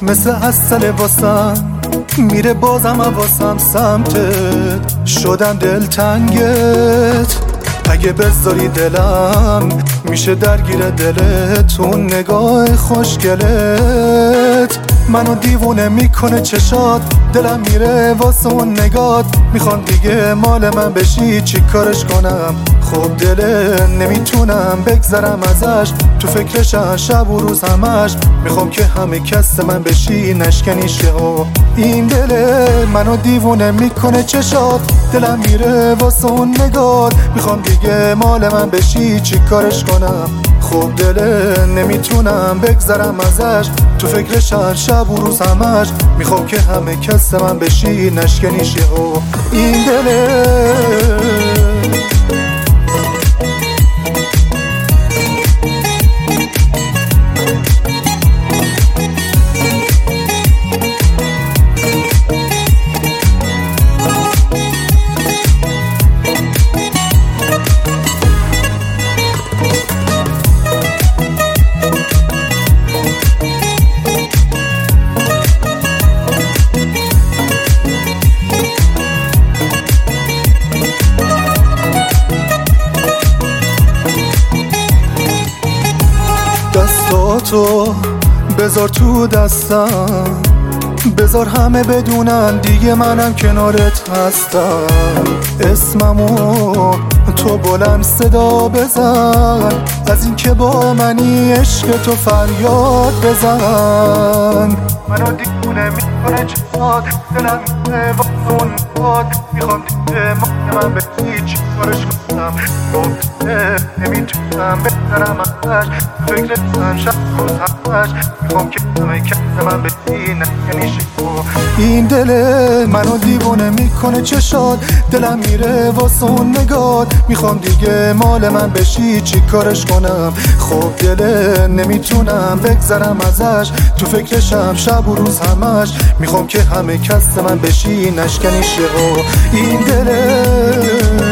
مثل اصل واسم میره بازم واسم سمتت، شدم دلتنگت. اگه بذاری دلم میشه درگیر دلت، اون نگاه خوشگلت منو دیوونه میکنه چشات، دلم میره واسه اون نگات. میخوام دیگه مال من بشی، چی کارش کنم؟ خب دله نمیتونم بگذرم ازش، تو فکرشم شب و روز همش. میخوام که همه کس من بشی، نشکنیش که این دله منو دیوونه میکنه چشات، دلم میره واسه اون نگات. میخوام دیگه مال من بشی، چی کارش کنم؟ خب دله نمیتونم بگذرم ازش، تو فکرشم شب و روز همش. میخوام که همه کس من بشی، نشکنیش این دله. دستاتو بذار تو دستم، بذار همه بدونن دیگه منم کنارت هستم. اسممو تو بلند صدا بزن، از این که با منی عشق تو فریاد بزن. منو دیوونه میکنه چشات، دلم میره واسه اون باد. میخوام دیگه من به هیچ کارش کنم، نمیتونم بذارم ازش، فکرتم شب روز همش. میخوام که همه کس من بشی، نکنیش این دله منو دیوونه میکنه چشات، دلم میره واسه اون نگات. میخوام دیگه مال من بشی، چی کارش کنم؟ خب دله نمیتونم بگذرم ازش، تو فکرشم شب و روز همش. میخوام که همه کس من بشی، نشکنیش این دله.